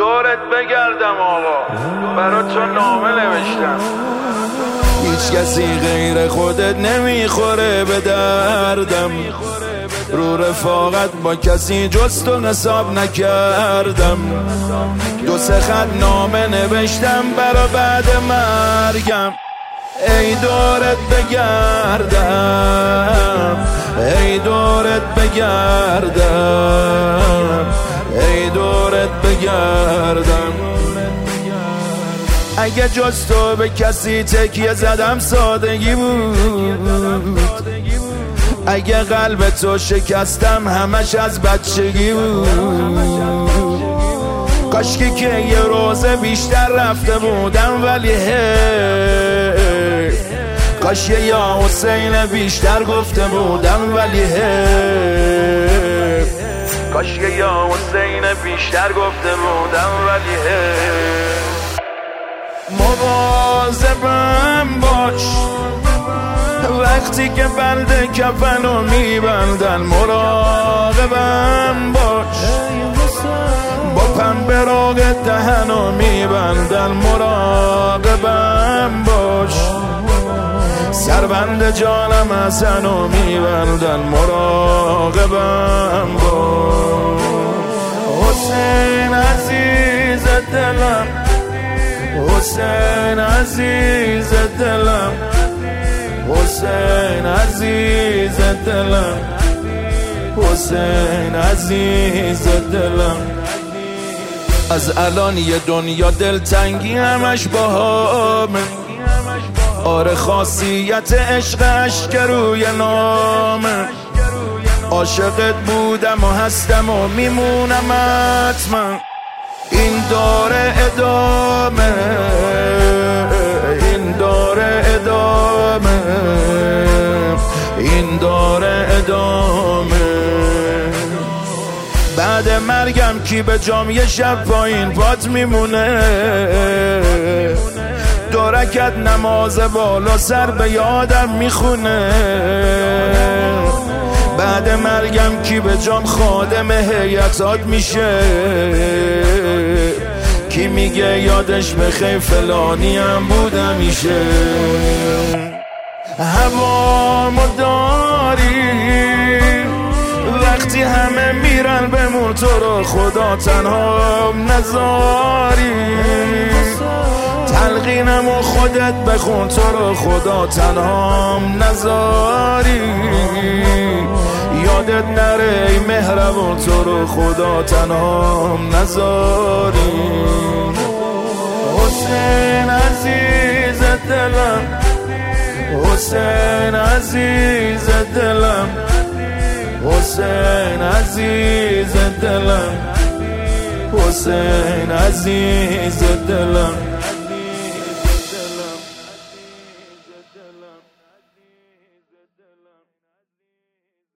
دورت بگردم آقا، برا تو نامه نوشتم. هیچ کسی غیر خودت نمیخوره به دردم، رو رفاقت با کسی جز تو حساب نکردم. 2-3 خط نامه نوشتم برا بعد مرگم. ای دورت بگردم، ای دورت بگردم، ای دورت بگردم. اگه جز تو به کسی تکیه زدم سادگی بود، اگه قلب تو شکستم همش از بچگی بود. کاشکی که یه روزه بیشتر رفته بودم ولی هی، کاش یه یا حسین بیشتر گفته بودم ولی هی، کاش یه یا حسین بیشتر گفته بودم ولی هی. مواظبم باش وقتی که بند کفنو میبندن، مراقبم باش با پنبه راق دهنو میبندن، مراقبم باش سربند جانم حسنو میبندن، مراقبم باش. حسین عزیز دلم، حسین عزیز دلم، حسین عزیز دلم، حسین عزیز دلم. از الان یه دنیا دلتنگی همش باهامه، آره خاصیت عشقش که روی نامه. عاشقت بودم و هستم و میمونم حتما، این داره ادامه، این داره ادامه، این داره ادامه. بعد مرگم کی به جام یه شب پایین پات میمونه، 2 رکعت نماز بالا سر به یادم میخونه. بعد مرگم کی به جام خادم هیئتات میشه، کی میگه یادش بخیر فلانی هم بودم میشه. هوامو داری وقتی همه میرن بمون، تو رو خدا تنها نذاری. تلقینم و خودت بخون، تو رو خدا تنها نذاری. یادت نره ای مهربون، تو رو خدا تنها نذاری. حسین عزیز دلم، حسین عزیز دلم، حسین عزیز دلم، حسین عزیز دلم.